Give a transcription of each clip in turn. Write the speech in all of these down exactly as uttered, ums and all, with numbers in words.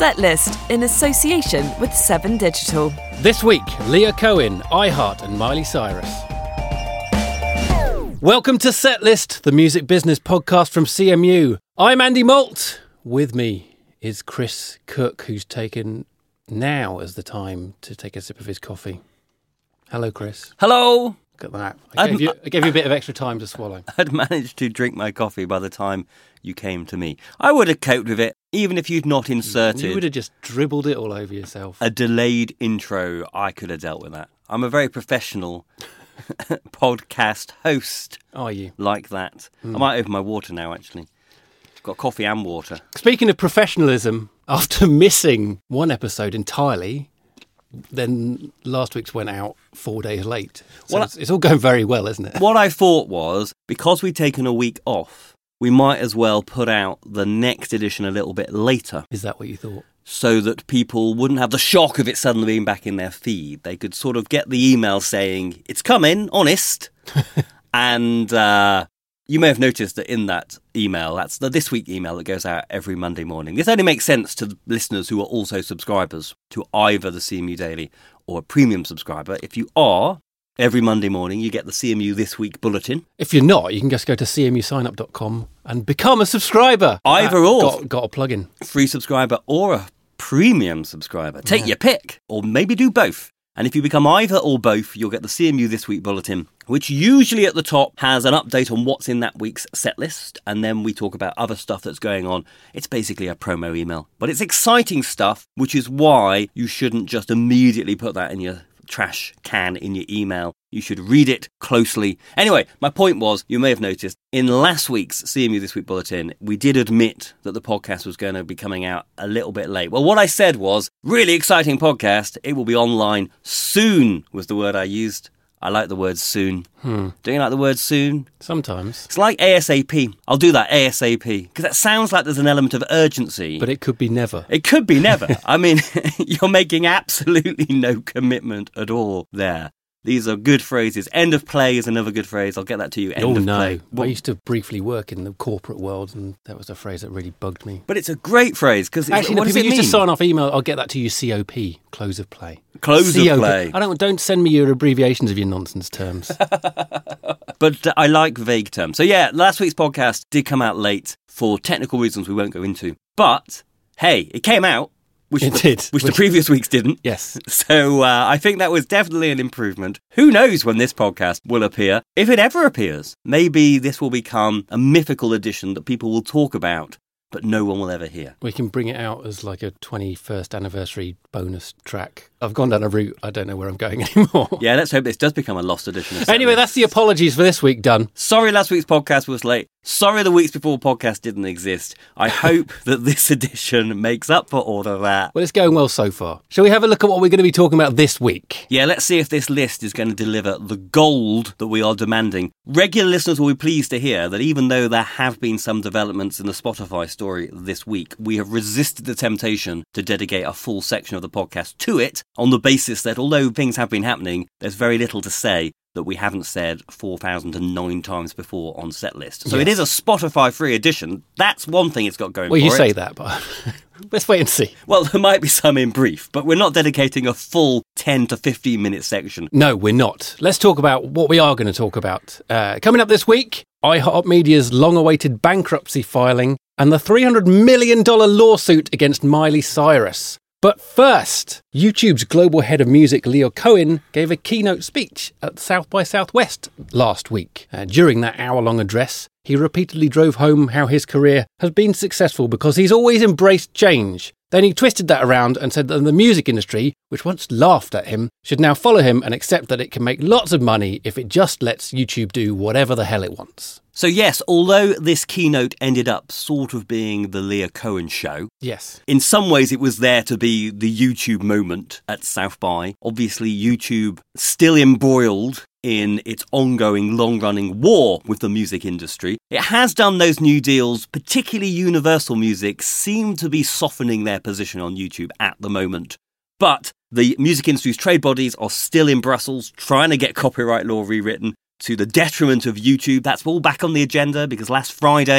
Setlist in association with Seven Digital. This week, Leah Cohen, iHeart and Miley Cyrus. Welcome to Setlist, the music business podcast from C M U. I'm Andy Malt. With me is Chris Cook, who's taken now as the time to take a sip of his coffee. Hello, Chris. Hello. Look at that. I gave, you, I gave you a bit of extra time to swallow. I'd managed to drink my coffee by the time you came to me. I would have coped with it, even if you'd not inserted... You would have just dribbled it all over yourself. A delayed intro. I could have dealt with that. I'm a very professional podcast host. Are you? Like that. Mm. I might open my water now, actually. I've got coffee and water. Speaking of professionalism, after missing one episode entirely... Then last week's went out four days late. So well, it's, it's all going very well, isn't it? What I thought was, because we'd taken a week off, we might as well put out the next edition a little bit later. Is that what you thought? So that people wouldn't have the shock of it suddenly being back in their feed. They could sort of get the email saying, it's coming, honest. and uh, you may have noticed that in that email, that's the This Week email that goes out every Monday morning. This only makes sense to the listeners who are also subscribers to either the C M U Daily or a premium subscriber. If you are, every Monday morning you get the C M U This Week bulletin. If you're not, you can just go to c m u sign up dot com and become a subscriber. Either uh, or. Got, got a plug-in. Free subscriber or a premium subscriber. Take yeah. your pick. Or maybe do both. And if you become either or both, you'll get the C M U This Week bulletin, which usually at the top has an update on what's in that week's set list. And then we talk about other stuff that's going on. It's basically a promo email. But it's exciting stuff, which is why you shouldn't just immediately put that in your trash can in your email. You should read it closely. Anyway, my point was, you may have noticed, in last week's C M U This Week bulletin, we did admit that the podcast was going to be coming out a little bit late. Well, what I said was, really exciting podcast. It will be online soon, was the word I used. I like the word soon. Hmm. Do you like the word soon? Sometimes. It's like ASAP. I'll do that, ASAP. Because that sounds like there's an element of urgency. But it could be never. It could be never. I mean, you're making absolutely no commitment at all there. These are good phrases. End of play is another good phrase. I'll get that to you. End oh, of no. play. Well, I used to briefly work in the corporate world, and that was a phrase that really bugged me. But it's a great phrase. Because Actually, what no, does people it mean? used to sign off email, I'll get that to you, C O P, close of play. Close C O P. of play. I don't, don't send me your abbreviations of your nonsense terms. But uh, I like vague terms. So yeah, last week's podcast did come out late for technical reasons we won't go into. But, hey, it came out. Which, it the, did. which, which the previous weeks didn't. Yes. So uh, I think that was definitely an improvement. Who knows when this podcast will appear, if it ever appears. Maybe this will become a mythical edition that people will talk about, but no one will ever hear. We can bring it out as like a twenty-first anniversary bonus track. I've gone down a route, I don't know where I'm going anymore. Yeah, let's hope this does become a lost edition. Of Anyway, that's the apologies for this week done. Sorry last week's podcast was late. Sorry the weeks before podcast didn't exist. I hope that this edition makes up for all of that. Well, it's going well so far. Shall we have a look at what we're going to be talking about this week? Yeah, let's see if this list is going to deliver the gold that we are demanding. Regular listeners will be pleased to hear that even though there have been some developments in the Spotify story this week, we have resisted the temptation to dedicate a full section of the podcast to it on the basis that although things have been happening, there's very little to say that we haven't said four thousand nine times before on Setlist. So yes. It is a Spotify-free edition. That's one thing it's got going well, for it. Well, you say that, but let's wait and see. Well, there might be some in brief, but we're not dedicating a full ten to fifteen minute section. No, we're not. Let's talk about what we are going to talk about. Uh, coming up this week, iHeartMedia's long-awaited bankruptcy filing and the three hundred million dollars lawsuit against Miley Cyrus. But first, YouTube's global head of music, Leah Cohen, gave a keynote speech at South by Southwest last week. Uh, during that hour-long address, he repeatedly drove home how his career has been successful because he's always embraced change. Then he twisted that around and said that the music industry, which once laughed at him, should now follow him and accept that it can make lots of money if it just lets YouTube do whatever the hell it wants. So yes, although this keynote ended up sort of being the Leah Cohen show, yes, in some ways it was there to be the YouTube moment at South by. Obviously YouTube still embroiled in its ongoing long-running war with the music industry. It has done those new deals, particularly Universal Music, seem to be softening their position on YouTube at the moment. But the music industry's trade bodies are still in Brussels trying to get copyright law rewritten to the detriment of YouTube. That's all back on the agenda because last Friday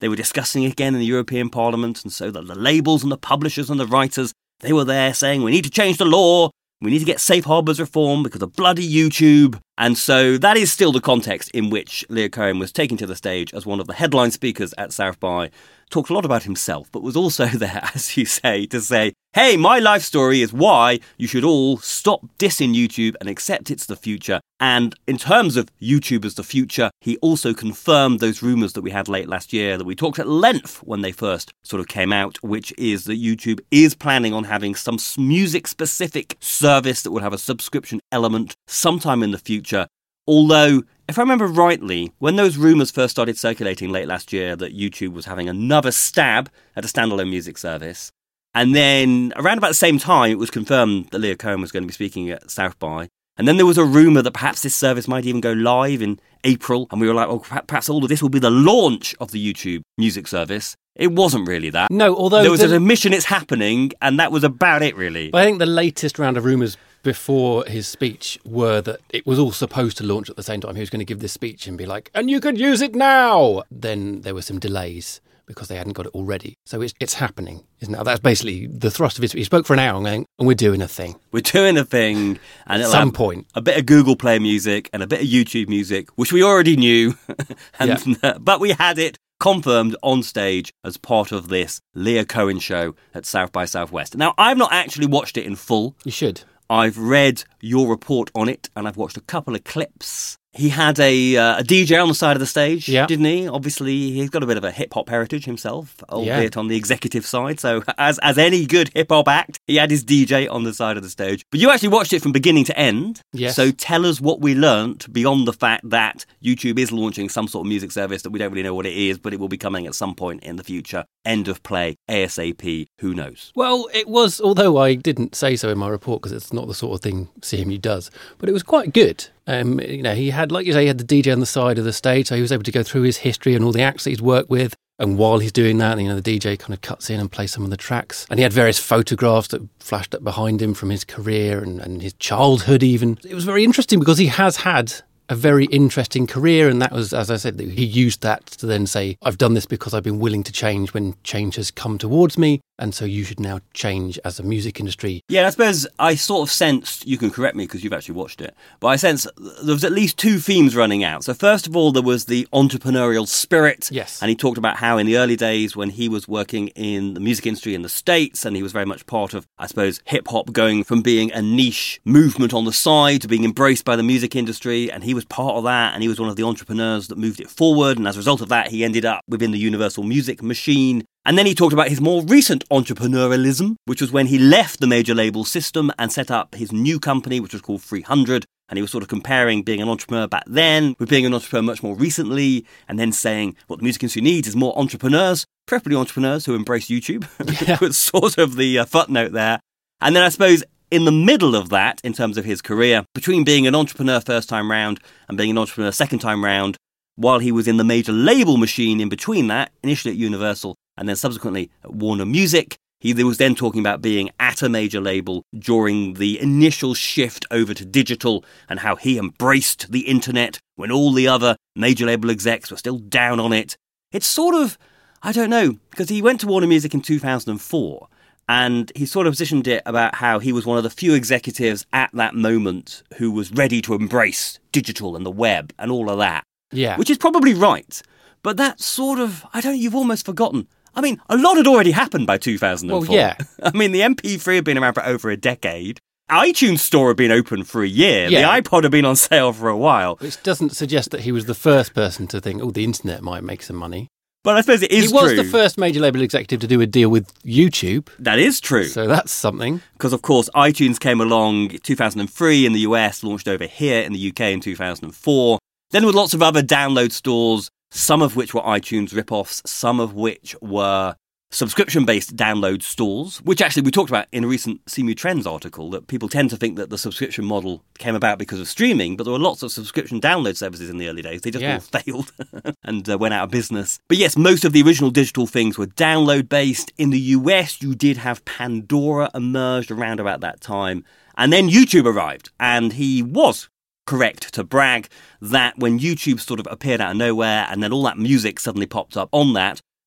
They were discussing again in the European Parliament, and so the, the labels and the publishers and the writers, they were there saying, we need to change the law, we need to get safe harbours reform because of bloody YouTube. And so that is still the context in which Leo Cohen was taken to the stage as one of the headline speakers at South by, talked a lot about himself, but was also there, as you say, to say, hey, my life story is why you should all stop dissing YouTube and accept it's the future. And in terms of YouTube as the future, he also confirmed those rumours that we had late last year that we talked at length when they first sort of came out, which is that YouTube is planning on having some music-specific service that will have a subscription element sometime in the future. Although, if I remember rightly, when those rumours first started circulating late last year that YouTube was having another stab at a standalone music service, and then around about the same time it was confirmed that Leo Cohen was going to be speaking at South by, and then there was a rumour that perhaps this service might even go live in April, and we were like, well, perhaps all of this will be the launch of the YouTube music service. It wasn't really that. No, although... There was the... an admission it's happening, and that was about it, really. But I think the latest round of rumours before his speech were that it was all supposed to launch at the same time. He was going to give this speech and be like, and you could use it now! Then there were some delays because they hadn't got it already. So it's it's happening, isn't it? That's basically the thrust of his speech. He spoke for an hour and going, and we're doing a thing. We're doing a thing. And at some point. A bit of Google Play music and a bit of YouTube music, which we already knew. and, yeah. But we had it confirmed on stage as part of this Leo Cohen show at South by Southwest. Now, I've not actually watched it in full. You should. I've read your report on it, and I've watched a couple of clips. He had a, uh, a D J on the side of the stage, yeah. didn't he? Obviously, he's got a bit of a hip-hop heritage himself, albeit yeah. on the executive side. So as as any good hip-hop act, he had his D J on the side of the stage. But you actually watched it from beginning to end. Yes. So tell us what we learnt beyond the fact that YouTube is launching some sort of music service that we don't really know what it is, but it will be coming at some point in the future. End of play, ASAP, who knows? Well, it was, although I didn't say so in my report because it's not the sort of thing C M U does, but it was quite good. Um, you know, he had, like you say, he had the D J on the side of the stage, so he was able to go through his history and all the acts that he's worked with. And while he's doing that, you know, the D J kind of cuts in and plays some of the tracks. And he had various photographs that flashed up behind him from his career and, and his childhood even. It was very interesting because he has had a very interesting career, and that was, as I said, he used that to then say, I've done this because I've been willing to change when change has come towards me, and so you should now change as a music industry. Yeah, I suppose I sort of sensed, you can correct me because you've actually watched it, but I sense there was at least two themes running out. So first of all, there was the entrepreneurial spirit. Yes. And he talked about how in the early days when he was working in the music industry in the States, and he was very much part of, I suppose, hip-hop going from being a niche movement on the side to being embraced by the music industry, and he was part of that, and he was one of the entrepreneurs that moved it forward, and as a result of that, he ended up within the Universal Music machine. And then he talked about his more recent entrepreneurialism, which was when he left the major label system and set up his new company, which was called three hundred. And he was sort of comparing being an entrepreneur back then with being an entrepreneur much more recently, and then saying what the music industry needs is more entrepreneurs, preferably entrepreneurs who embrace YouTube. Yeah. was sort of the uh, footnote there. And then I suppose in the middle of that, in terms of his career, between being an entrepreneur first time round and being an entrepreneur second time round, while he was in the major label machine in between that, initially at Universal and then subsequently at Warner Music, he was then talking about being at a major label during the initial shift over to digital and how he embraced the internet when all the other major label execs were still down on it. It's sort of, I don't know, because he went to Warner Music in two thousand four. And he sort of positioned it about how he was one of the few executives at that moment who was ready to embrace digital and the web and all of that. Yeah. Which is probably right. But that sort of, I don't know, you've almost forgotten. I mean, a lot had already happened by two thousand four. Well, yeah. I mean, the M P three had been around for over a decade. iTunes Store had been open for a year. Yeah. The iPod had been on sale for a while. Which doesn't suggest that he was the first person to think, oh, the internet might make some money. But I suppose it is true. He was true. the first major label executive to do a deal with YouTube. That is true. So that's something. Because, of course, iTunes came along in two thousand three in the U S, launched over here in the U K in two thousand four. Then there were lots of other download stores, some of which were iTunes rip-offs, some of which were subscription-based download stores, which actually we talked about in a recent C M U Trends article, that people tend to think that the subscription model came about because of streaming, but there were lots of subscription download services in the early days. They just yeah. all failed and uh, went out of business. But yes, most of the original digital things were download-based. In the U S, you did have Pandora emerged around about that time, and then YouTube arrived, and he was correct to brag that when YouTube sort of appeared out of nowhere and then all that music suddenly popped up on that,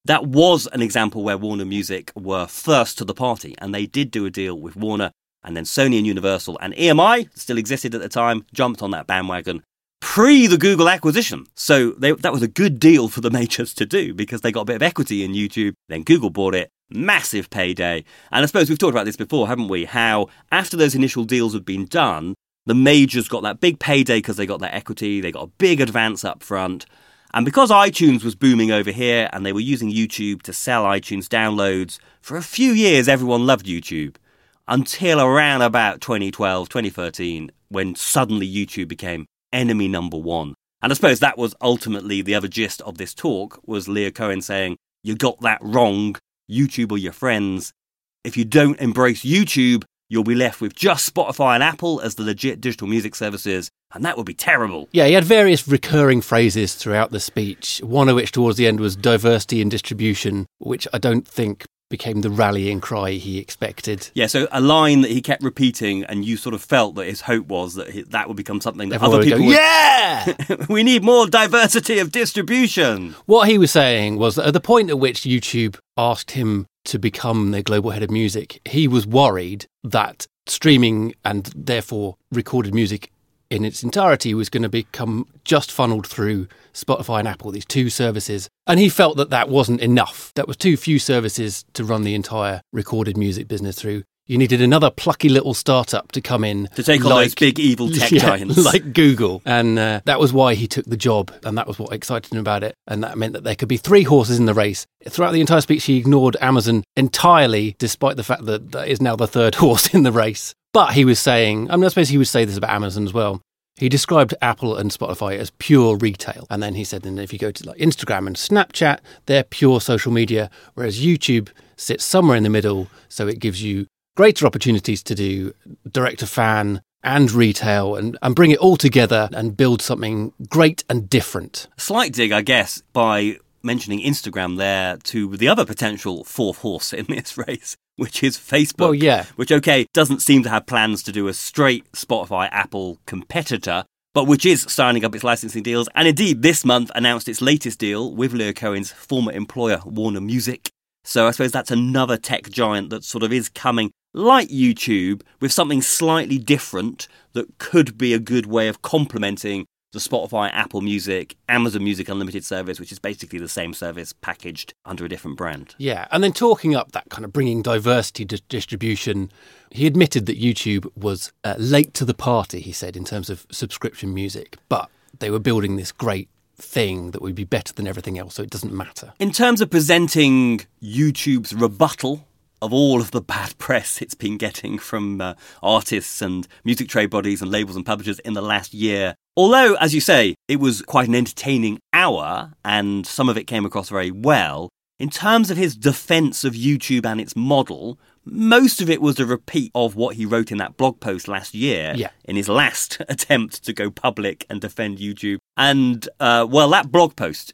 that was an example where Warner Music were first to the party, and they did do a deal with Warner, and then Sony and Universal, and E M I, still existed at the time, jumped on that bandwagon pre the Google acquisition. So they, that was a good deal for the majors to do because they got a bit of equity in YouTube. Then Google bought it. Massive payday. And I suppose we've talked about this before, haven't we? How after those initial deals had been done, the majors got that big payday because they got that equity. They got a big advance up front. And because iTunes was booming over here and they were using YouTube to sell iTunes downloads, for a few years everyone loved YouTube. Until around about twenty twelve, twenty thirteen, when suddenly YouTube became enemy number one. And I suppose that was ultimately the other gist of this talk, was Leah Cohen saying, you got that wrong, YouTube are your friends. If you don't embrace YouTube, you'll be left with just Spotify and Apple as the legit digital music services, and that would be terrible. Yeah, he had various recurring phrases throughout the speech, one of which towards the end was diversity in distribution, which I don't think became the rallying cry he expected. Yeah, so a line that he kept repeating, and you sort of felt that his hope was that he, that would become something that Everyone other people would go, would... Yeah! We need more diversity of distribution. What he was saying was that at the point at which YouTube asked him to become their global head of music, he was worried that streaming and therefore recorded music in its entirety was going to become just funneled through Spotify and Apple, these two services. And he felt that that wasn't enough. That was too few services to run the entire recorded music business through. You needed another plucky little startup to come in. To take on like, those big evil tech yeah, giants. Like Google. And uh, that was why he took the job. And that was what excited him about it. And that meant that there could be three horses in the race. Throughout the entire speech, he ignored Amazon entirely, despite the fact that that is now the third horse in the race. But he was saying, I mean, I suppose he would say this about Amazon as well. He described Apple and Spotify as pure retail. And then he said, and if you go to like Instagram and Snapchat, they're pure social media, whereas YouTube sits somewhere in the middle. So it gives you greater opportunities to do direct to fan and retail and, and bring it all together and build something great and different. Slight dig, I guess, by mentioning Instagram there to the other potential fourth horse in this race, which is Facebook. Well, yeah. Which, okay, doesn't seem to have plans to do a straight Spotify Apple competitor, but which is signing up its licensing deals. And indeed, this month announced its latest deal with Leah Cohen's former employer, Warner Music. So I suppose that's another tech giant that sort of is coming, like YouTube, with something slightly different that could be a good way of complementing the Spotify, Apple Music, Amazon Music Unlimited service, which is basically the same service packaged under a different brand. Yeah, and then talking up that kind of bringing diversity to distribution, he admitted that YouTube was uh, late to the party, he said, in terms of subscription music, but they were building this great thing that would be better than everything else, so it doesn't matter. In terms of presenting YouTube's rebuttal of all of the bad press it's been getting from uh, artists and music trade bodies and labels and publishers in the last year, although, as you say, it was quite an entertaining hour and some of it came across very well, in terms of his defence of YouTube and its model, most of it was a repeat of what he wrote in that blog post last year yeah. in his last attempt to go public and defend YouTube. And, uh, well, that blog post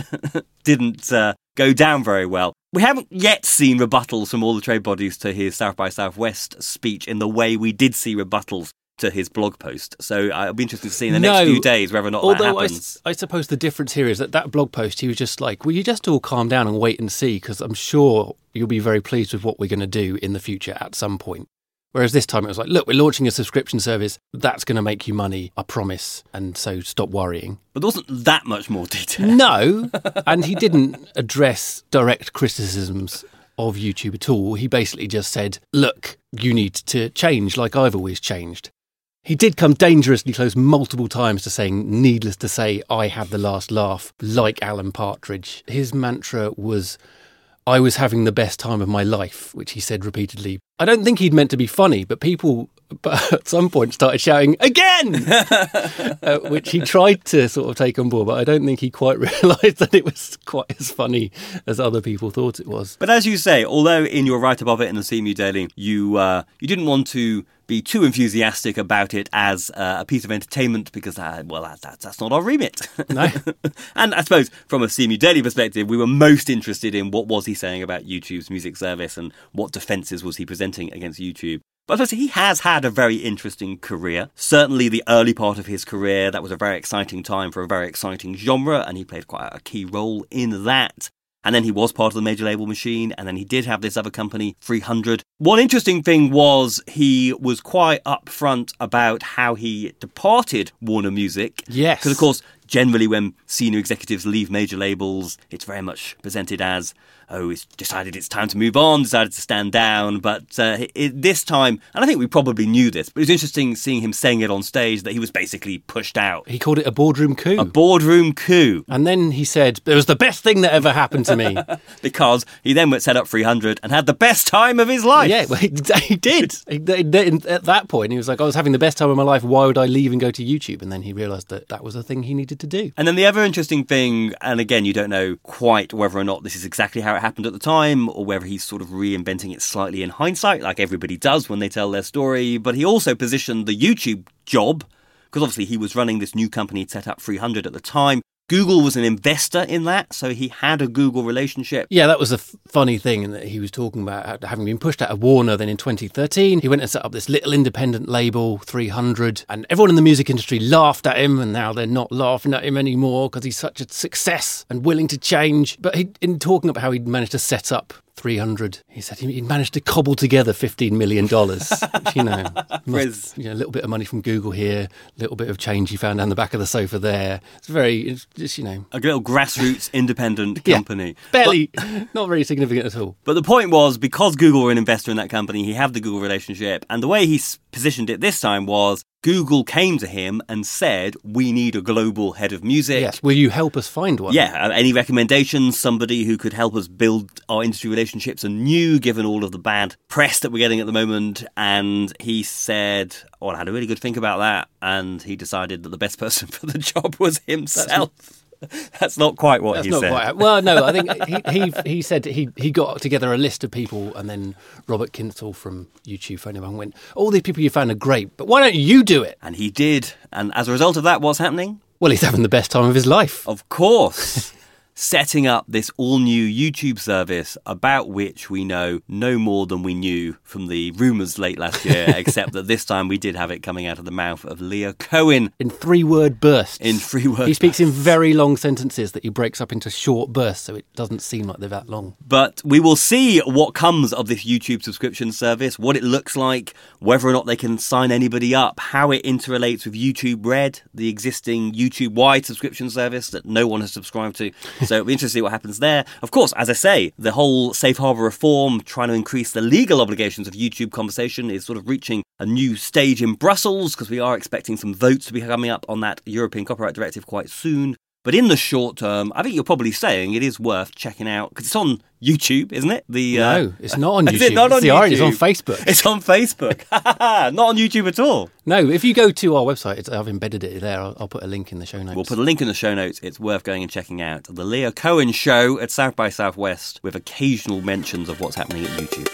didn't uh, go down very well. We haven't yet seen rebuttals from all the trade bodies to his South by Southwest speech in the way we did see rebuttals to his blog post. So I'll be interested to see in the next no, few days whether or not that although happens. I, I suppose the difference here is that that blog post, he was just like, will you just all calm down and wait and see? Because I'm sure you'll be very pleased with what we're going to do in the future at some point. Whereas this time it was like, look, we're launching a subscription service. That's going to make you money, I promise. And so stop worrying. But there wasn't that much more detail. No. And he didn't address direct criticisms of YouTube at all. He basically just said, look, you need to change like I've always changed. He did come dangerously close multiple times to saying, needless to say, I had the last laugh, like Alan Partridge. His mantra was, I was having the best time of my life, which he said repeatedly. I don't think he'd meant to be funny, but people at some point started shouting, again! uh, which he tried to sort of take on board, but I don't think he quite realised that it was quite as funny as other people thought it was. But as you say, although in your write above it in the C M U Daily, you uh, you didn't want to be too enthusiastic about it as uh, a piece of entertainment because, uh, well, that, that, that's not our remit. No. And I suppose from a C M U Daily perspective, we were most interested in what was he saying about YouTube's music service and what defences was he presenting against YouTube. But I suppose he has had a very interesting career. Certainly the early part of his career, that was a very exciting time for a very exciting genre, and he played quite a key role in that. And then he was part of the major label machine, and then he did have this other company, three hundred. One interesting thing was he was quite upfront about how he departed Warner Music. Yes. Because, of course, generally when senior executives leave major labels, it's very much presented as, oh, he's decided it's time to move on, decided to stand down. But uh, it, this time, and I think we probably knew this, but it was interesting seeing him saying it on stage that he was basically pushed out. He called it a boardroom coup. A boardroom coup. And then he said, it was the best thing that ever happened to me. Because he then went set up three hundred and had the best time of his life. Yeah, well, he, he did. He, he, at that point, he was like, I was having the best time of my life. Why would I leave and go to YouTube? And then he realised that that was a thing he needed to do. And then the other interesting thing, and again, you don't know quite whether or not this is exactly how it happened at the time, or whether he's sort of reinventing it slightly in hindsight, like everybody does when they tell their story. But he also positioned the YouTube job, because obviously he was running this new company he'd set up, three hundred at the time. Google was an investor in that, so he had a Google relationship. Yeah, that was a f- funny thing in that he was talking about having been pushed out of Warner. Then in twenty thirteen, he went and set up this little independent label, three hundred, and everyone in the music industry laughed at him, and now they're not laughing at him anymore because he's such a success and willing to change. But he, in talking about how he'd managed to set up three hundred, he said he'd managed to cobble together fifteen million dollars. Which, you know, must, you know, a little bit of money from Google here, a little bit of change he found down the back of the sofa there. It's very, it's just, you know. A little grassroots independent company. Yeah, barely, but, not very significant at all. But the point was, because Google were an investor in that company, he had the Google relationship, and the way he positioned it this time was, Google came to him and said, we need a global head of music. Yes, will you help us find one? Yeah, any recommendations, somebody who could help us build our industry relationships anew, given all of the bad press that we're getting at the moment. And he said, oh, I had a really good think about that. And he decided that the best person for the job was himself. That's That's not quite what That's he not said. Quite. Well, no, I think he, he he said he he got together a list of people, and then Robert Kinzel from YouTube phoned him and went, all these people you found are great, but why don't you do it? And he did. And as a result of that, what's happening? Well, he's having the best time of his life. Of course. Setting up this all-new YouTube service about which we know no more than we knew from the rumours late last year, except that this time we did have it coming out of the mouth of Leah Cohen. In three-word bursts. In three-word He speaks bursts. in very long sentences that he breaks up into short bursts, so it doesn't seem like they're that long. But we will see what comes of this YouTube subscription service, what it looks like, whether or not they can sign anybody up, how it interrelates with YouTube Red, the existing YouTube-wide subscription service that no one has subscribed to. So it'll be interesting to see what happens there. Of course, as I say, the whole safe harbour reform, trying to increase the legal obligations of YouTube conversation, is sort of reaching a new stage in Brussels, because we are expecting some votes to be coming up on that European Copyright Directive quite soon. But in the short term, I think you're probably saying it is worth checking out, because it's on YouTube, isn't it? The uh, No, it's not on YouTube. Is it not it's on the YouTube? irony, it's on Facebook. It's on Facebook. Not on YouTube at all. No, if you go to our website, it's, I've embedded it there. I'll, I'll put a link in the show notes. We'll put a link in the show notes. It's worth going and checking out. The Leah Cohen Show at South by Southwest, with occasional mentions of what's happening at YouTube.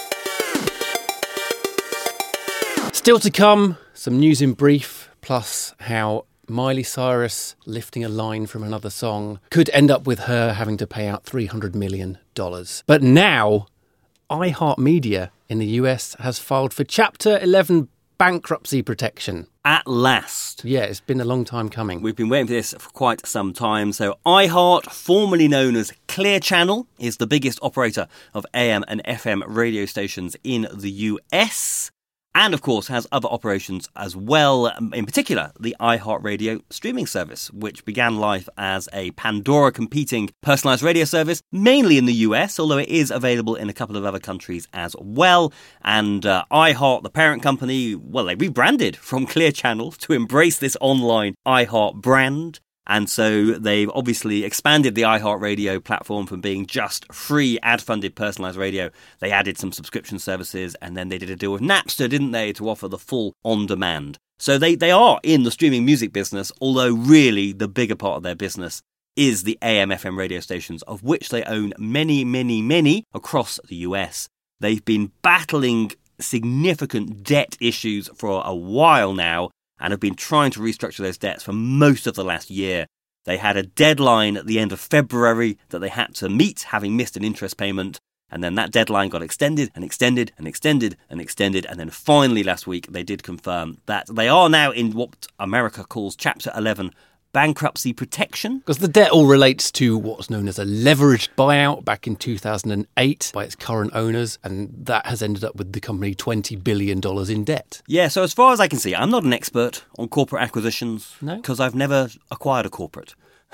Still to come, some news in brief, plus how Miley Cyrus lifting a line from another song could end up with her having to pay out three hundred million dollars. But now, iHeartMedia in the U S has filed for Chapter eleven bankruptcy protection. At last. Yeah, it's been a long time coming. We've been waiting for this for quite some time. So iHeart, formerly known as Clear Channel, is the biggest operator of A M and F M radio stations in the U S, and, of course, has other operations as well, in particular, the iHeartRadio streaming service, which began life as a Pandora-competing personalised radio service, mainly in the U S, although it is available in a couple of other countries as well. And uh, iHeart, the parent company, well, they rebranded from Clear Channel to embrace this online iHeart brand. And so they've obviously expanded the iHeartRadio platform from being just free ad-funded personalised radio. They added some subscription services, and then they did a deal with Napster, didn't they, to offer the full on-demand. So they, they are in the streaming music business, although really the bigger part of their business is the A M F M radio stations, of which they own many, many, many across the U S. They've been battling significant debt issues for a while now, and have been trying to restructure those debts for most of the last year. They had a deadline at the end of February that they had to meet, having missed an interest payment, and then that deadline got extended and extended and extended and extended, and then finally last week they did confirm that they are now in what America calls Chapter eleven bankruptcy protection. Because the debt all relates to what's known as a leveraged buyout back in two thousand eight by its current owners, and that has ended up with the company twenty billion dollars in debt. Yeah, so as far as I can see, I'm not an expert on corporate acquisitions No? because I've never acquired a corporate.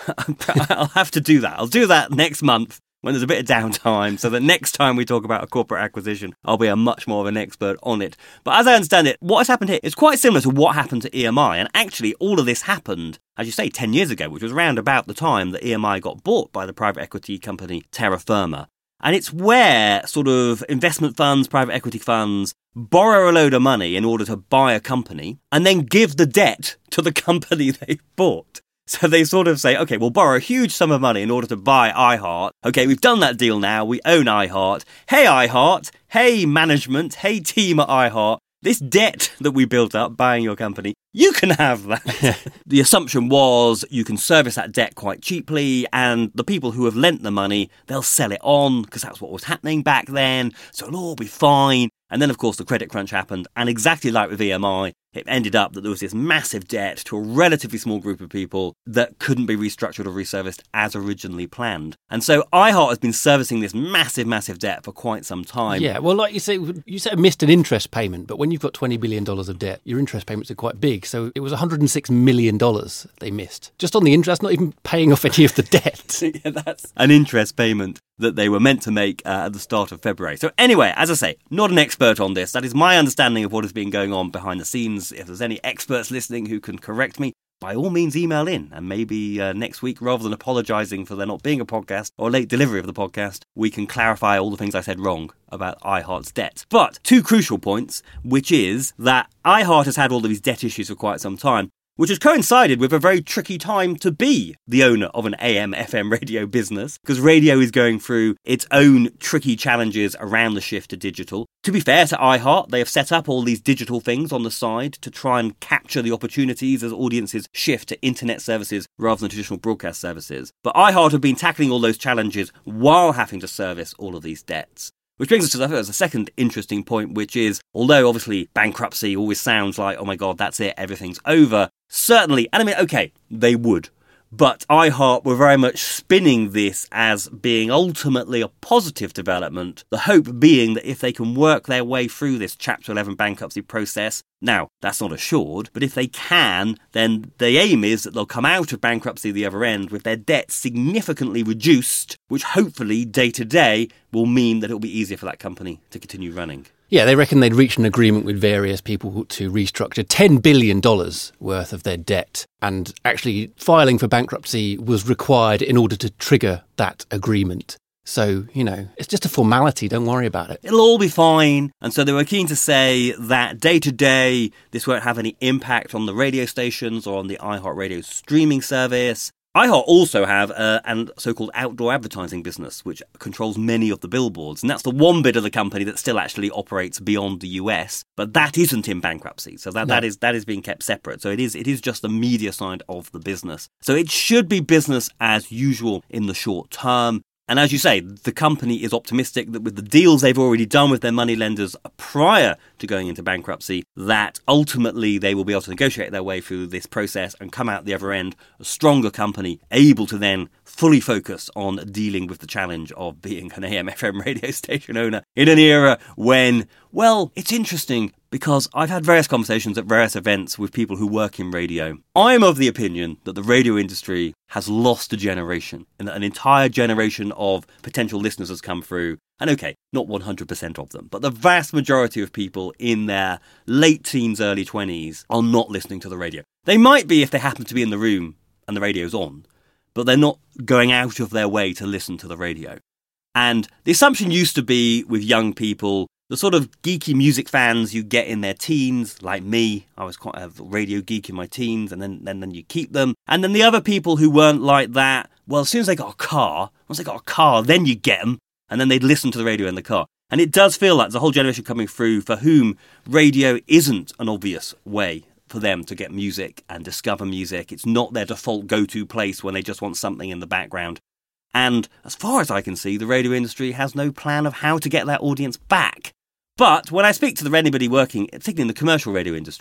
I'll have to do that. I'll do that next month when there's a bit of downtime, so that next time we talk about a corporate acquisition, I'll be a much more of an expert on it. But as I understand it, what has happened here is quite similar to what happened to E M I. And actually, all of this happened, as you say, ten years ago, which was around about the time that E M I got bought by the private equity company Terra Firma. And it's where sort of investment funds, private equity funds, borrow a load of money in order to buy a company and then give the debt to the company they bought. So they sort of say, okay, we'll borrow a huge sum of money in order to buy iHeart. Okay, we've done that deal now. We own iHeart. Hey, iHeart. Hey, management. Hey, team at iHeart. This debt that we built up buying your company, you can have that. The assumption was you can service that debt quite cheaply, and the people who have lent the money, they'll sell it on because that's what was happening back then. So it'll all be fine. And then, of course, the credit crunch happened. And exactly like with E M I, it ended up that there was this massive debt to a relatively small group of people that couldn't be restructured or reserviced as originally planned. And so iHeart has been servicing this massive, massive debt for quite some time. Yeah, well, like you say, you said missed an interest payment, but when you've got twenty billion dollars of debt, your interest payments are quite big. So it was one hundred six million dollars they missed. Just on the interest, not even paying off any of the debt. Yeah, that's an interest payment that they were meant to make uh, at the start of February. So anyway, as I say, not an expert on this. That is my understanding of what has been going on behind the scenes. If there's any experts listening who can correct me, by all means email in. And maybe uh, next week, rather than apologising for there not being a podcast or late delivery of the podcast, we can clarify all the things I said wrong about iHeart's debt. But two crucial points, which is that iHeart has had all of these debt issues for quite some time, which has coincided with a very tricky time to be the owner of an A M F M radio business, because radio is going through its own tricky challenges around the shift to digital. To be fair to iHeart, they have set up all these digital things on the side to try and capture the opportunities as audiences shift to internet services rather than traditional broadcast services. But iHeart have been tackling all those challenges while having to service all of these debts. Which brings us to the second interesting point, which is, although obviously bankruptcy always sounds like, oh my God, that's it, everything's over. Certainly, and I mean, okay, they would. But iHeart were very much spinning this as being ultimately a positive development, the hope being that if they can work their way through this Chapter eleven bankruptcy process, now, that's not assured, but if they can, then the aim is that they'll come out of bankruptcy the other end with their debt significantly reduced, which hopefully day to day will mean that it'll be easier for that company to continue running. Yeah, they reckon they'd reached an agreement with various people to restructure ten billion dollars worth of their debt. And actually, filing for bankruptcy was required in order to trigger that agreement. So, you know, it's just a formality. Don't worry about it. It'll all be fine. And so they were keen to say that day to day, this won't have any impact on the radio stations or on the iHeartRadio streaming service. iHeart also have a an so-called outdoor advertising business, which controls many of the billboards. And that's the one bit of the company that still actually operates beyond the U S. But that isn't in bankruptcy. So that, no. that is that is being kept separate. So it is it is just the media side of the business. So it should be business as usual in the short term. And as you say, the company is optimistic that with the deals they've already done with their moneylenders prior to going into bankruptcy, that ultimately they will be able to negotiate their way through this process and come out the other end a stronger company, able to then fully focus on dealing with the challenge of being an A M F M radio station owner in an era when, well, it's interesting because I've had various conversations at various events with people who work in radio. I'm of the opinion that the radio industry has lost a generation, and that an entire generation of potential listeners has come through. And okay, not one hundred percent of them, but the vast majority of people in their late teens, early twenties are not listening to the radio. They might be if they happen to be in the room and the radio's on, but they're not going out of their way to listen to the radio. And the assumption used to be with young people, the sort of geeky music fans you get in their teens, like me. I was quite a radio geek in my teens, and then, and then you keep them. And then the other people who weren't like that, well, as soon as they got a car, once they got a car, then you get them, and then they'd listen to the radio in the car. And it does feel like there's a whole generation coming through for whom radio isn't an obvious way for them to get music and discover music. It's not their default go-to place when they just want something in the background. And as far as I can see, the radio industry has no plan of how to get that audience back. But when I speak to the anybody working, particularly in the commercial radio industry,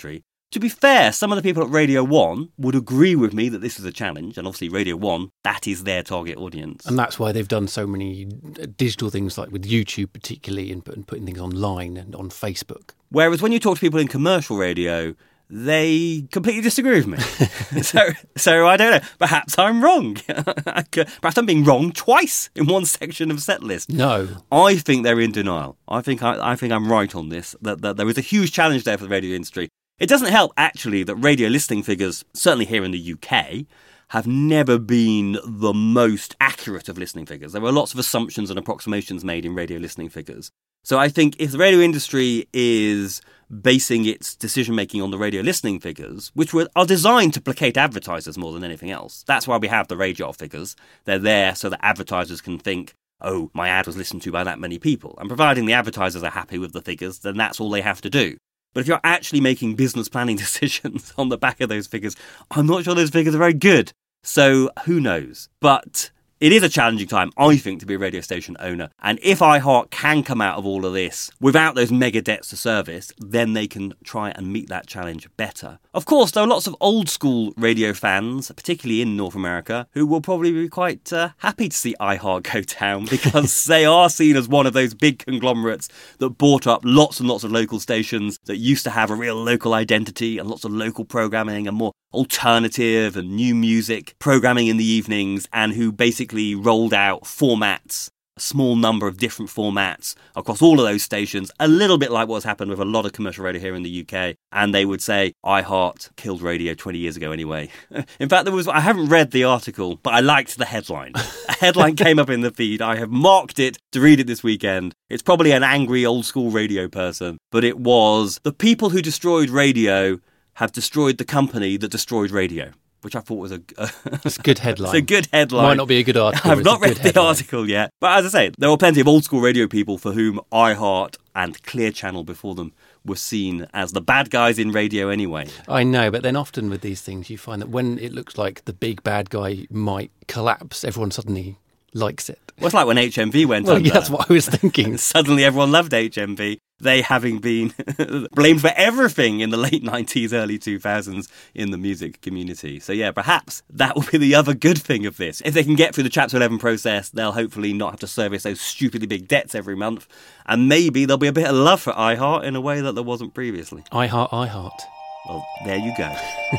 To be fair, some of the people at Radio one would agree with me that this is a challenge, and obviously Radio one, that is their target audience. And that's why they've done so many digital things, like with YouTube particularly, and putting things online and on Facebook. Whereas when you talk to people in commercial radio, they completely disagree with me. so so I don't know. Perhaps I'm wrong. Perhaps I'm being wrong twice in one section of Setlist. No. I think they're in denial. I think, I, I think I'm right on this, that, that there is a huge challenge there for the radio industry. It doesn't help, actually, that radio listening figures, certainly here in the U K, have never been the most accurate of listening figures. There are lots of assumptions and approximations made in radio listening figures. So I think if the radio industry is basing its decision-making on the radio listening figures, which were, are designed to placate advertisers more than anything else, that's why we have the radio figures. They're there so that advertisers can think, oh, my ad was listened to by that many people. And providing the advertisers are happy with the figures, then that's all they have to do. But if you're actually making business planning decisions on the back of those figures, I'm not sure those figures are very good. So who knows? But it is a challenging time, I think, to be a radio station owner. And if iHeart can come out of all of this without those mega debts to service, then they can try and meet that challenge better. Of course, there are lots of old school radio fans, particularly in North America, who will probably be quite uh, happy to see iHeart go down because they are seen as one of those big conglomerates that bought up lots and lots of local stations that used to have a real local identity and lots of local programming and more alternative and new music programming in the evenings, and who basically rolled out formats, a small number of different formats across all of those stations, a little bit like what's happened with a lot of commercial radio here in the U K. And they would say, iHeart killed radio twenty years ago anyway. In fact, there was, I haven't read the article, but I liked the headline. A headline came up in the feed. I have marked it to read it this weekend. It's probably an angry old school radio person, but it was, the people who destroyed radio have destroyed the company that destroyed radio, which I thought was a... a it's a good headline. It's a good headline. Might not be a good article. I've not read the headline. article yet. But as I say, there were plenty of old school radio people for whom iHeart and Clear Channel before them were seen as the bad guys in radio anyway. I know, but then often with these things, you find that when it looks like the big bad guy might collapse, everyone suddenly likes it. Well, it's like when H M V went well, under. Yeah, that's what I was thinking. Suddenly everyone loved H M V, they having been blamed for everything in the late nineties, early two thousands in the music community. So yeah, perhaps that will be the other good thing of this. If they can get through the Chapter eleven process, they'll hopefully not have to service those stupidly big debts every month. And maybe there'll be a bit of love for iHeart in a way that there wasn't previously. iHeart, iHeart. Well, there you go.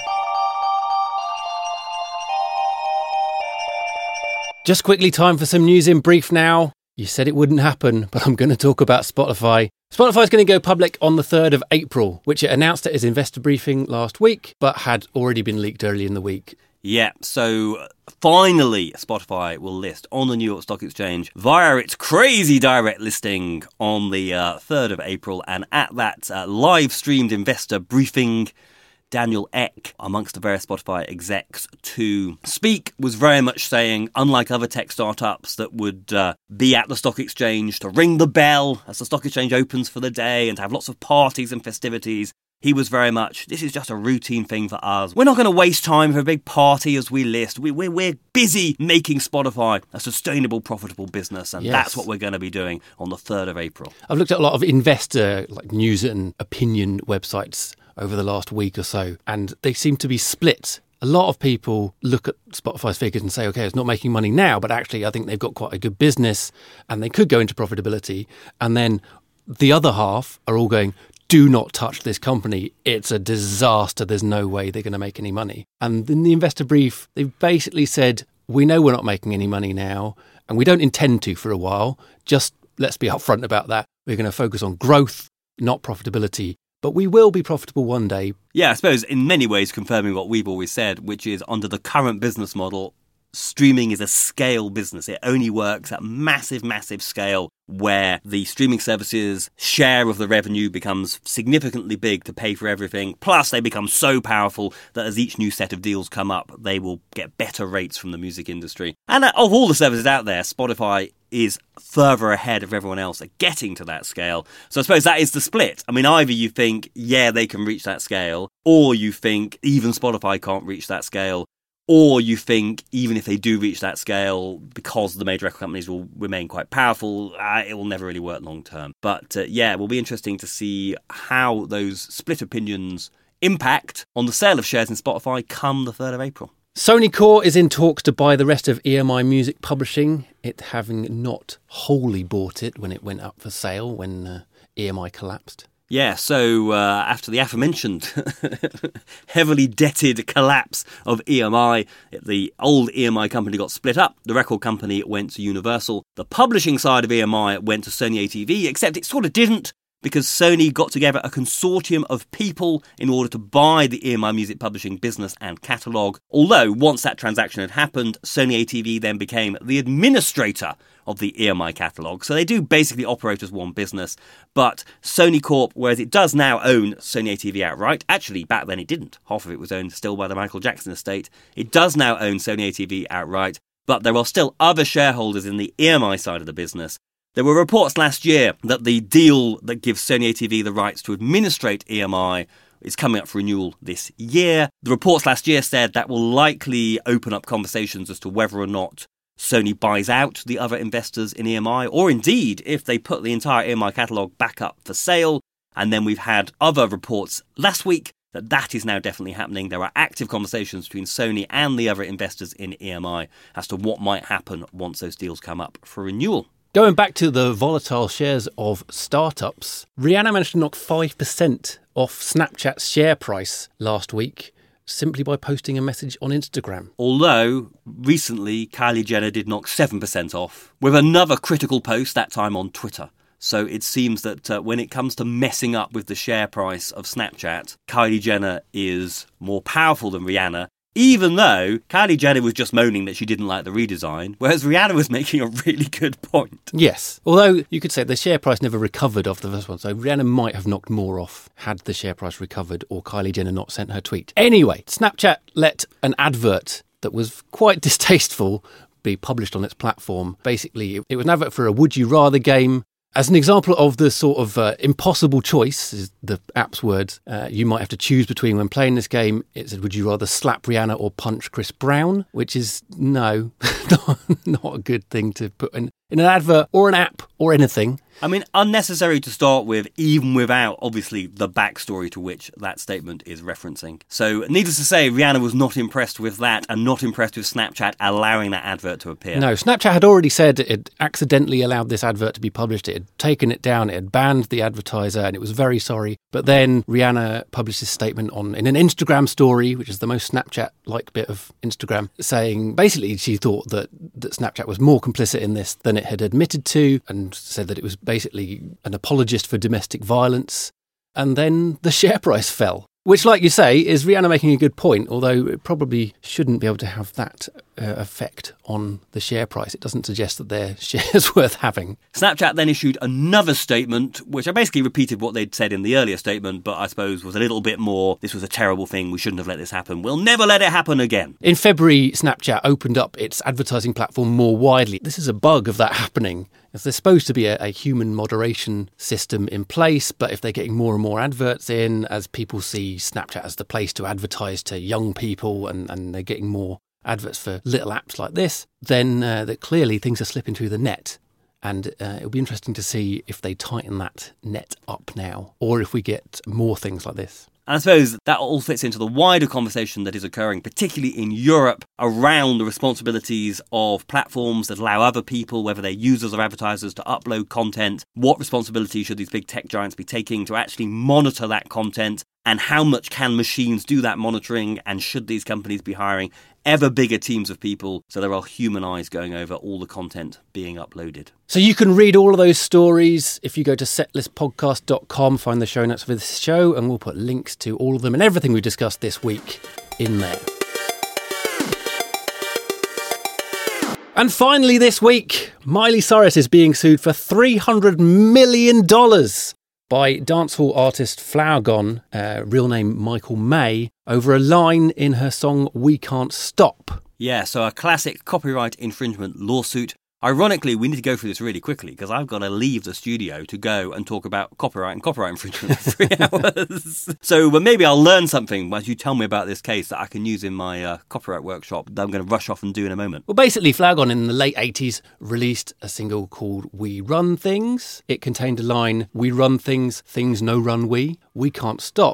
Just quickly, time for some news in brief now. You said it wouldn't happen, but I'm going to talk about Spotify. Spotify is going to go public on the third of April, which it announced at its investor briefing last week, but had already been leaked early in the week. Yeah, so finally Spotify will list on the New York Stock Exchange via its crazy direct listing on the uh, third of April. And at that uh, live-streamed investor briefing, Daniel Ek, amongst the various Spotify execs to speak, was very much saying, unlike other tech startups that would uh, be at the stock exchange to ring the bell as the stock exchange opens for the day and to have lots of parties and festivities, he was very much, this is just a routine thing for us. We're not going to waste time for a big party as we list. We, we're, we're busy making Spotify a sustainable, profitable business, and yes, that's what we're going to be doing on the third of April. I've looked at a lot of investor like news and opinion websites over the last week or so, and they seem to be split. A lot of people look at Spotify's figures and say, okay, it's not making money now, but actually I think they've got quite a good business and they could go into profitability. And then the other half are all going, do not touch this company. It's a disaster. There's no way they're going to make any money. And in the investor brief, they've basically said, we know we're not making any money now and we don't intend to for a while. Just let's be upfront about that. We're going to focus on growth, not profitability. But we will be profitable one day. Yeah, I suppose in many ways confirming what we've always said, which is under the current business model, streaming is a scale business. It only works at massive, massive scale where the streaming services' share of the revenue becomes significantly big to pay for everything. Plus, they become so powerful that as each new set of deals come up, they will get better rates from the music industry. And of all the services out there, Spotify is further ahead of everyone else at getting to that scale. So I suppose that is the split. I mean, either you think, yeah, they can reach that scale, or you think even Spotify can't reach that scale, or you think even if they do reach that scale, because the major record companies will remain quite powerful, uh, it will never really work long term. But uh, yeah, it will be interesting to see how those split opinions impact on the sale of shares in Spotify come the third of April. Sony Corp is in talks to buy the rest of E M I Music Publishing, it having not wholly bought it when it went up for sale when uh, E M I collapsed. Yeah, so uh, after the aforementioned heavily debted collapse of E M I, the old E M I company got split up. The record company went to Universal. The publishing side of E M I went to Sony A T V, except it sort of didn't, because Sony got together a consortium of people in order to buy the E M I Music Publishing business and catalogue. Although, once that transaction had happened, Sony A T V then became the administrator of the E M I catalogue. So they do basically operate as one business. But Sony Corp, whereas it does now own Sony A T V outright, actually back then it didn't. Half of it was owned still by the Michael Jackson estate. It does now own Sony A T V outright, but there are still other shareholders in the E M I side of the business. There were reports last year that the deal that gives Sony A T V the rights to administrate E M I is coming up for renewal this year. The reports last year said that will likely open up conversations as to whether or not Sony buys out the other investors in E M I, or indeed if they put the entire E M I catalogue back up for sale. And then we've had other reports last week that that is now definitely happening. There are active conversations between Sony and the other investors in E M I as to what might happen once those deals come up for renewal. Going back to the volatile shares of startups, Rihanna managed to knock five percent off Snapchat's share price last week simply by posting a message on Instagram. Although, recently, Kylie Jenner did knock seven percent off with another critical post, that time on Twitter. So it seems that uh, when it comes to messing up with the share price of Snapchat, Kylie Jenner is more powerful than Rihanna, even though Kylie Jenner was just moaning that she didn't like the redesign, whereas Rihanna was making a really good point. Yes, although you could say the share price never recovered after the first one, so Rihanna might have knocked more off had the share price recovered or Kylie Jenner not sent her tweet. Anyway, Snapchat let an advert that was quite distasteful be published on its platform. Basically, it was an advert for a Would You Rather game. As an example of the sort of uh, impossible choice, is the app's words, uh, you might have to choose between when playing this game. It said, would you rather slap Rihanna or punch Chris Brown? Which is, no, not, not a good thing to put in, in an advert or an app or anything. I mean, unnecessary to start with, even without, obviously, the backstory to which that statement is referencing. So, needless to say, Rihanna was not impressed with that and not impressed with Snapchat allowing that advert to appear. No, Snapchat had already said it had accidentally allowed this advert to be published. It had taken it down, it had banned the advertiser, and it was very sorry. But then Rihanna published this statement on in an Instagram story, which is the most Snapchat-like bit of Instagram, saying basically she thought that, that Snapchat was more complicit in this than it had admitted to, and said that it was basically an apologist for domestic violence. And then the share price fell, which, like you say, is Rihanna making a good point, although it probably shouldn't be able to have that uh, effect on the share price. It doesn't suggest that their share's worth having. Snapchat then issued another statement, which I basically repeated what they'd said in the earlier statement, but I suppose was a little bit more, this was a terrible thing, we shouldn't have let this happen, we'll never let it happen again. In February, Snapchat opened up its advertising platform more widely. This is a bug of that happening. There's supposed to be a, a human moderation system in place, but if they're getting more and more adverts in, as people see Snapchat as the place to advertise to young people, and, and they're getting more adverts for little apps like this, then uh, that clearly things are slipping through the net. And uh, it'll be interesting to see if they tighten that net up now, or if we get more things like this. And I suppose that all fits into the wider conversation that is occurring, particularly in Europe, around the responsibilities of platforms that allow other people, whether they're users or advertisers, to upload content. What responsibility should these big tech giants be taking to actually monitor that content? And how much can machines do that monitoring? And should these companies be hiring ever bigger teams of people so there are human eyes going over all the content being uploaded? So you can read all of those stories if you go to setlist podcast dot com, find the show notes for this show, and we'll put links to all of them and everything we discussed this week in there. And finally this week, Miley Cyrus is being sued for three hundred million dollars by dancehall artist Flower Gone, uh, real name Michael May, over a line in her song We Can't Stop. Yeah, so a classic copyright infringement lawsuit. Ironically, we need to go through this really quickly because I've got to leave the studio to go and talk about copyright and copyright infringement for three hours. So but maybe I'll learn something as you tell me about this case that I can use in my uh, copyright workshop that I'm going to rush off and do in a moment. Well, basically, Flower Gone in the late eighties released a single called We Run Things. It contained a line, we run things, things no run we. We can't stop.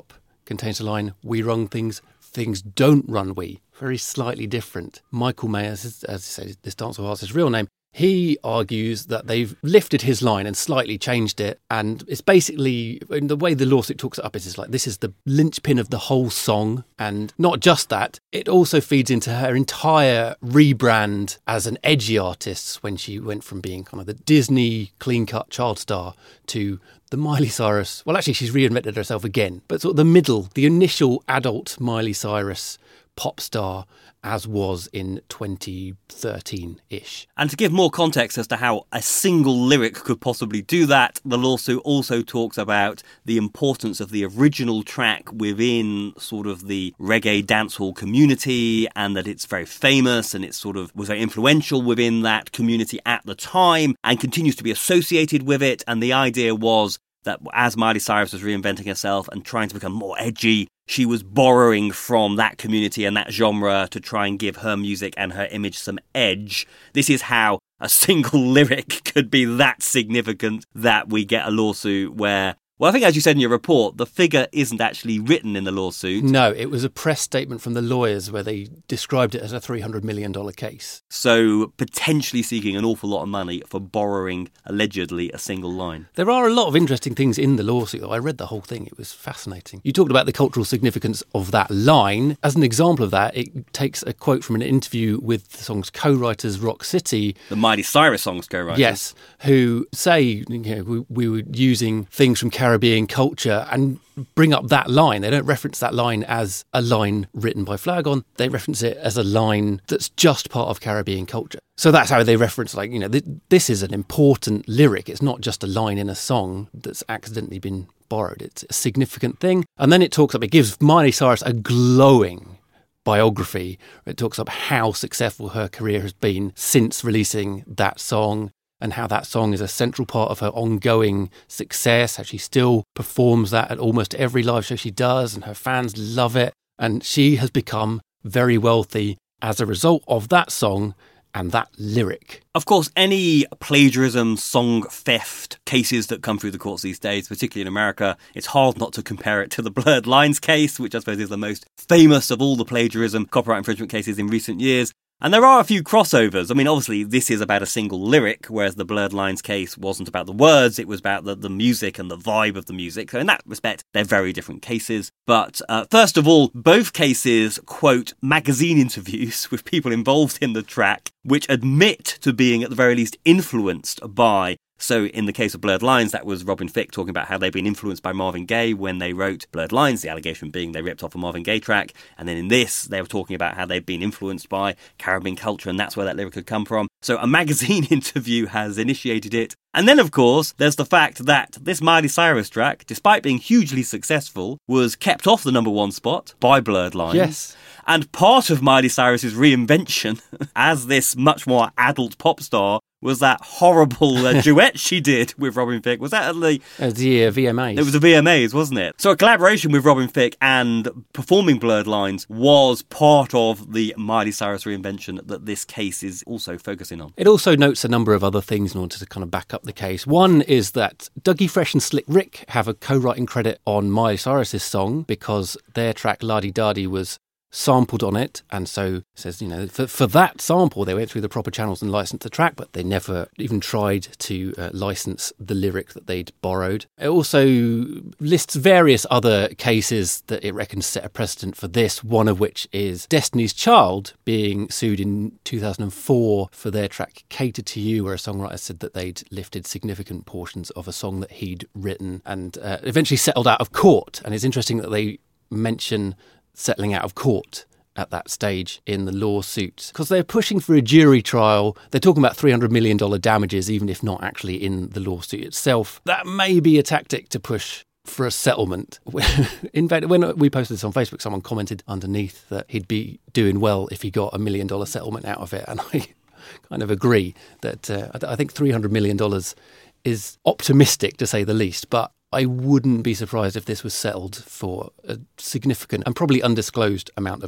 contains the line, "We run things, things don't run we." Very slightly different. Michael Mayer, as I say, this dancer was his real name, he argues that they've lifted his line and slightly changed it. And it's basically, in the way the lawsuit talks it up, is it's like, this is the linchpin of the whole song. And not just that, it also feeds into her entire rebrand as an edgy artist when she went from being kind of the Disney clean-cut child star to the Miley Cyrus. Well, actually, she's reinvented herself again. But sort of the middle, the initial adult Miley Cyrus pop star as was in twenty thirteen-ish. And to give more context as to how a single lyric could possibly do that, the lawsuit also talks about the importance of the original track within sort of the reggae dancehall community, and that it's very famous and it sort of was very influential within that community at the time and continues to be associated with it. And the idea was that as Miley Cyrus was reinventing herself and trying to become more edgy, she was borrowing from that community and that genre to try and give her music and her image some edge. This is how a single lyric could be that significant that we get a lawsuit where, well, I think as you said in your report, the figure isn't actually written in the lawsuit. No, it was a press statement from the lawyers where they described it as a three hundred million dollars case. So potentially seeking an awful lot of money for borrowing, allegedly, a single line. There are a lot of interesting things in the lawsuit. I read the whole thing. It was fascinating. You talked about the cultural significance of that line. As an example of that, it takes a quote from an interview with the song's co-writers, Rock City. The Miley Cyrus song's co-writers. Yes, who say, you know, we, we were using things from Caribbean culture and bring up that line. They don't reference that line as a line written by Flagon. They reference it as a line that's just part of Caribbean culture. So that's how they reference, like, you know, th- this is an important lyric. It's not just a line in a song that's accidentally been borrowed. It's a significant thing. And then it talks up, it gives Miley Cyrus a glowing biography. It talks up how successful her career has been since releasing that song, and how that song is a central part of her ongoing success, how she still performs that at almost every live show she does, and her fans love it. And she has become very wealthy as a result of that song and that lyric. Of course, any plagiarism, song theft cases that come through the courts these days, particularly in America, it's hard not to compare it to the Blurred Lines case, which I suppose is the most famous of all the plagiarism, copyright infringement cases in recent years. And there are a few crossovers. I mean, obviously, this is about a single lyric, whereas the Blurred Lines case wasn't about the words, it was about the, the music and the vibe of the music. So in that respect, they're very different cases. But uh, first of all, both cases quote magazine interviews with people involved in the track, which admit to being at the very least influenced by. So in the case of Blurred Lines, that was Robin Thicke talking about how they've been influenced by Marvin Gaye when they wrote Blurred Lines, the allegation being they ripped off a Marvin Gaye track. And then in this, they were talking about how they've been influenced by Caribbean culture, and that's where that lyric had come from. So a magazine interview has initiated it. And then, of course, there's the fact that this Miley Cyrus track, despite being hugely successful, was kept off the number one spot by Blurred Lines. Yes. And part of Miley Cyrus's reinvention as this much more adult pop star was that horrible uh, duet she did with Robin Thicke. Was that at the... Uh, the uh, V M As. It was the V M As, wasn't it? So a collaboration with Robin Thicke and performing Blurred Lines was part of the Miley Cyrus reinvention that this case is also focusing on. It also notes a number of other things in order to kind of back up the case. One is that Dougie Fresh and Slick Rick have a co-writing credit on Miley Cyrus's song because their track La Di Da Di was sampled on it, and so it says, you know, for, for that sample they went through the proper channels and licensed the track, but they never even tried to uh, license the lyric that they'd borrowed. It also lists various other cases that it reckons set a precedent for this, one of which is Destiny's Child being sued in two thousand four for their track Cater to You, where a songwriter said that they'd lifted significant portions of a song that he'd written, and uh, eventually settled out of court. And it's interesting that they mention settling out of court at that stage in the lawsuit, because they're pushing for a jury trial. They're talking about three hundred million dollars damages, even if not actually in the lawsuit itself. That may be a tactic to push for a settlement. In fact, when we posted this on Facebook, someone commented underneath that he'd be doing well if he got a million dollar settlement out of it, and I kind of agree that uh, I think three hundred million dollars is optimistic, to say the least, but I wouldn't be surprised if this was settled for a significant and probably undisclosed amount of money.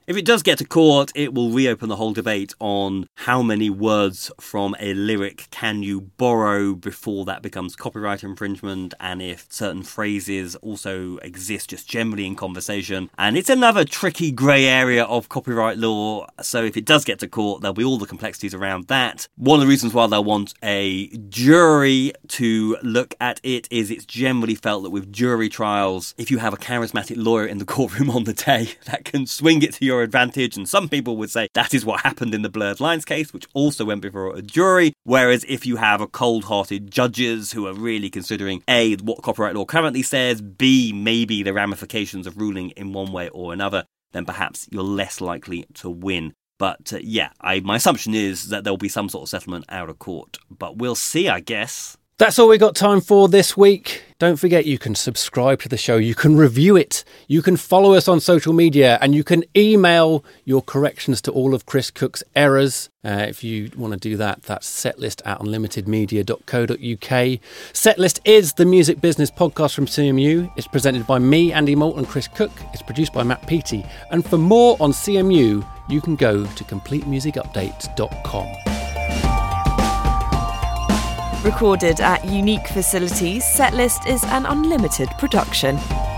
If it does get to court, it will reopen the whole debate on how many words from a lyric can you borrow before that becomes copyright infringement, and if certain phrases also exist just generally in conversation. And it's another tricky grey area of copyright law, so if it does get to court, there'll be all the complexities around that. One of the reasons why they'll want a jury to look at it is it's generally felt that with jury trials, if you have a charismatic lawyer in the courtroom on the day, that can swing it to your advantage, and some people would say that is what happened in the Blurred Lines case, which also went before a jury, whereas if you have a cold-hearted judges who are really considering A, what copyright law currently says, B, maybe the ramifications of ruling in one way or another, then perhaps you're less likely to win. But uh, yeah, I, my assumption is that there'll be some sort of settlement out of court, but we'll see, I guess. That's all we got time for this week. Don't forget, you can subscribe to the show, you can review it, you can follow us on social media, and you can email your corrections to all of Chris Cook's errors. Uh, if you want to do that, that's setlist at unlimited media dot co dot uk. Setlist is the music business podcast from C M U. It's presented by me, Andy Moult, and Chris Cook. It's produced by Matt Peaty. And for more on C M U, you can go to complete music update dot com. Recorded at unique facilities, Setlist is an unlimited production.